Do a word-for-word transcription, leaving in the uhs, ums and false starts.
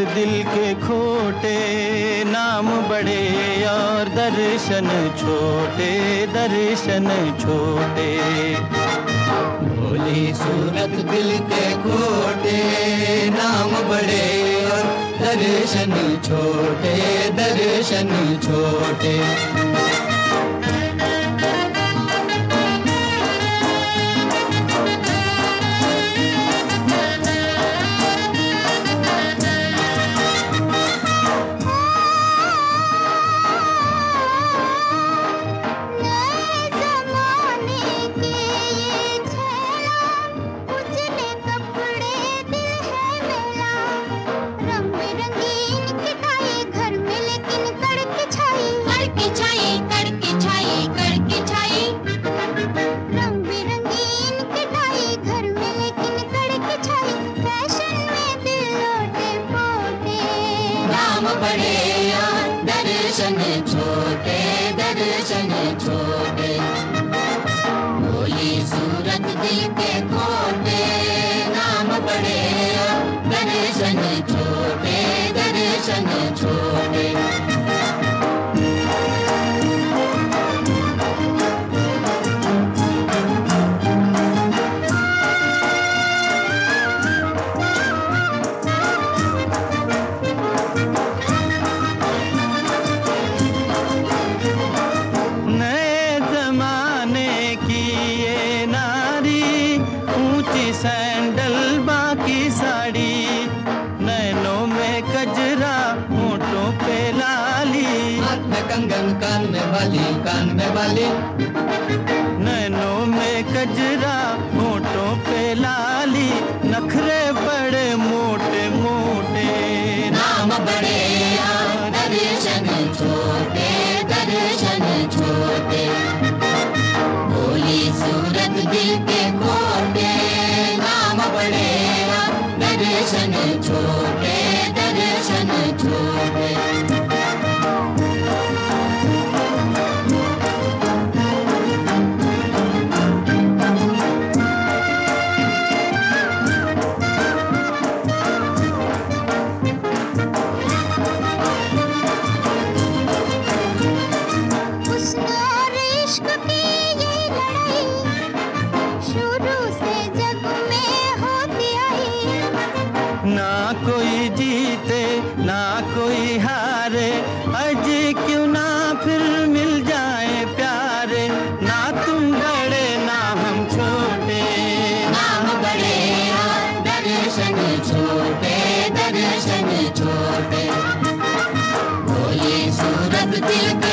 दिल के खोटे, नाम बड़े और दर्शन छोटे, दर्शन छोटे। भोली सूरत दिल के खोटे, नाम बड़े और दर्शन छोटे, दर्शन छोटे। बड़े और दर्शन छोटे, दर्शन छोटे। भोली सूरत दिल के खोटे, नाम बड़े और दर्शन छोटे, दर्शन छोटे। सैंडल बाकी साड़ी, नैनों में कजरा होठों पे लाली, हाथ में कंगन कान में बाली, कान में बाली। नैनों में कजरा होठों पे लाली, नखरे बड़े मोटे मोटे, नाम बड़े और दर्शन छोटे, दर्शन छोटे। भोली सूरत दिल के खोटे, बड़े दर्शन छोटे, दर्शन छोटे। ना कोई जीते ना कोई हारे, आज क्यों ना फिर मिल जाए प्यारे। ना तुम बड़े ना हम छोटे, नाम बड़े और दर्शन छोटे, दर्शन छोटे। भोली सूरत दिल के